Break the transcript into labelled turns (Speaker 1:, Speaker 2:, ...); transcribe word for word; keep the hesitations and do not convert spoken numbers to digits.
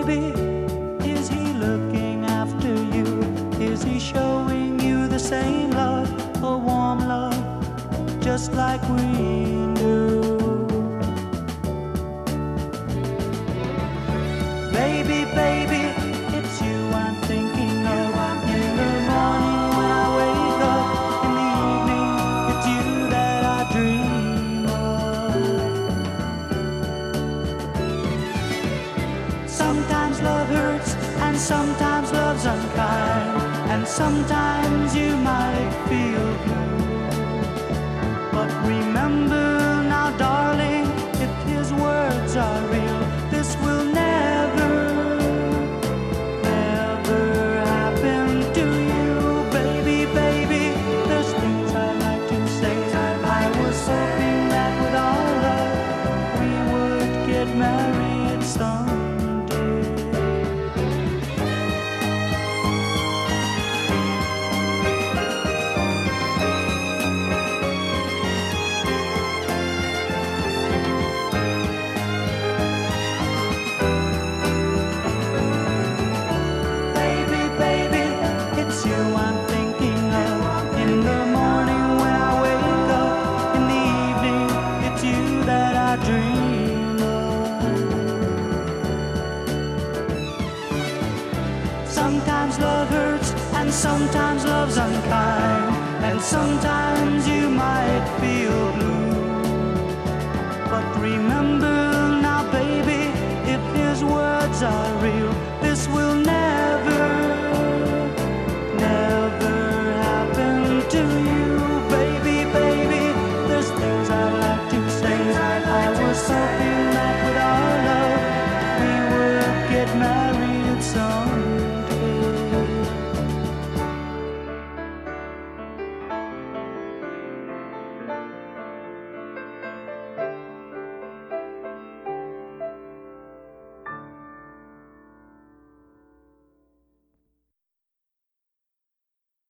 Speaker 1: baby, is he looking after you? Is he showing you the same love, a warm love, just like we knew? Baby, baby, it's you I'm thinking of. In the morning when I wake up, in the evening, it's you that I dream of. Sometimes love hurts, and sometimes love's unkind, and sometimes you might feel blue. But remember now, darling, if his words are real, this will never, never happen to you. Baby, baby, there's things I'd like to say. I was hoping that with our love we would get married someday. Baby, baby, it's you I'm thinking of. In the morning when I wake up, in the evening, it's you that I dream of. Sometimes love hurts, and sometimes love's unkind, and sometimes you might feel blue. But remember